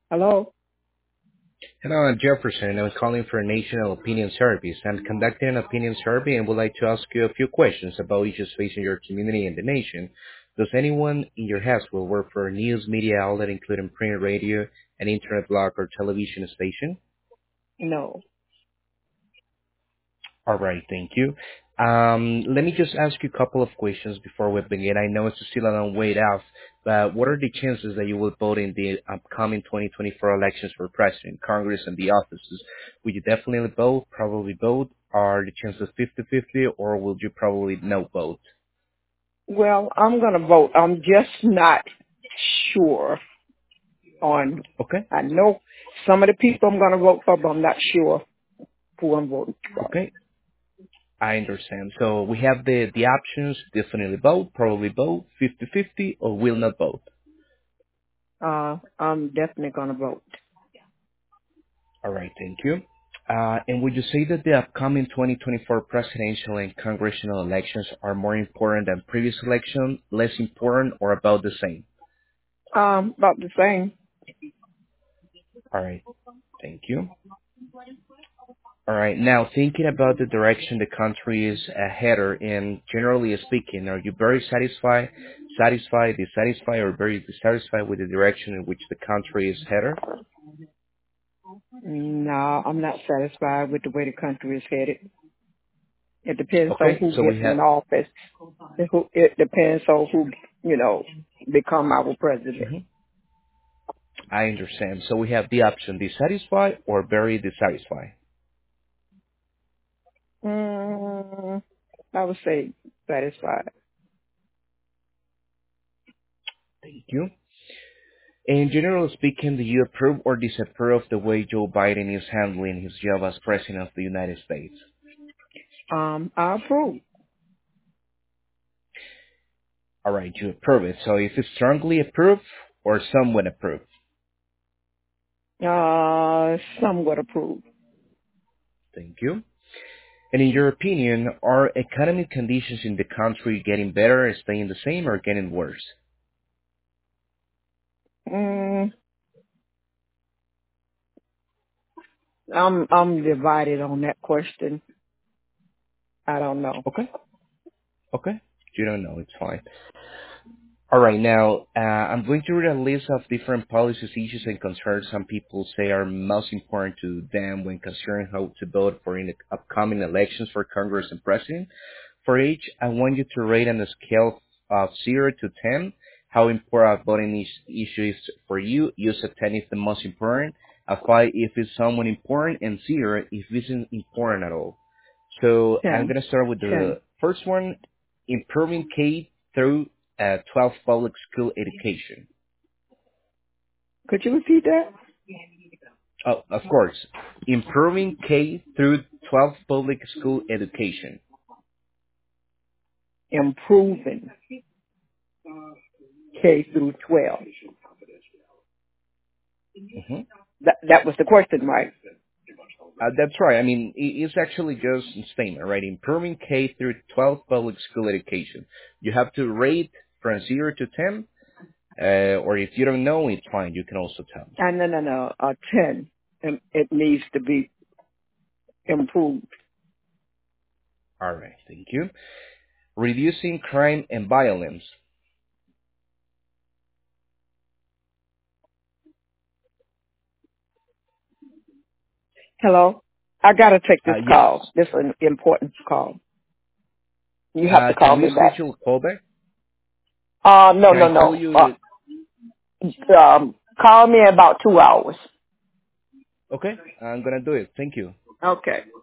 Hello? Hello, I'm Jefferson. I'm calling for National Opinion Service. I'm conducting an opinion survey and would like to ask you a few questions about issues facing your community and the nation. Does anyone in your household work for a news media outlet, including print radio, an internet blog, or television station? No. All right, thank you. Let me just ask you a couple of questions before we begin. I know it's still a long way off, but what are the chances that you will vote in the upcoming 2024 elections for president, Congress, and the offices? Would you definitely vote, probably vote? Are the chances 50-50, or will you probably no vote? Well, I'm going to vote. I'm just not sure on, Okay, I know some of the people I'm going to vote for, but I'm not sure who I'm voting for. okay, I understand. So we have the options, definitely vote, probably vote, 50-50, or will not vote. I'm definitely going to vote. All right, thank you. And would you say that the upcoming 2024 presidential and congressional elections are more important than previous elections, less important, or about the same? About the same. All right, thank you. All right, now thinking about the direction the country is headed in, generally speaking, are you very dissatisfied, or very dissatisfied with the direction in which the country is headed? No, I'm not satisfied with the way the country is headed. It depends on Okay, who so we gets have. in office. It depends on who, become our president. Mhm, I understand. So we have the option dissatisfied or very dissatisfied. Mm, I would say satisfied. Thank you. In general speaking, do you approve or disapprove of the way Joe Biden is handling his job as President of the United States? I approve. All right, you approve it. So is it strongly approved or somewhat approved? Somewhat approve. Thank you. And in your opinion, are economic conditions in the country getting better, staying the same, or getting worse? Mm, I'm divided on that question. I don't know. Okay, okay. You don't know, it's fine. All right, now I'm going to read a list of different policies, issues, and concerns some people say are most important to them when considering how to vote for in the upcoming elections for Congress and President. For each, I want you to rate on a scale of 0 to 10 how important a voting issue is for you. Use a 10 if the most important, a 5 if it's somewhat important, and 0 if it isn't important at all. So I'm 10. going to start with 10. the first one, improving K through 12 public school education. Could you repeat that? Oh, of course, improving K through 12 public school education. Improving K through 12. hmm That was the question, right? That's right. I mean, it's actually just a statement, right? Improving K through 12 public school education. You have to rate from 0 to 10, or if you don't know, it's fine. You can also tell me. No. 10. And it needs to be improved. All right, thank you. Reducing crime and violence. Hello? I gotta take this Yes. call. This is an important call. You have to call Can we me back. schedule a callback? No, Can I no, call no. you? Call me in about 2 hours. Okay, I'm gonna do it. Thank you. Okay.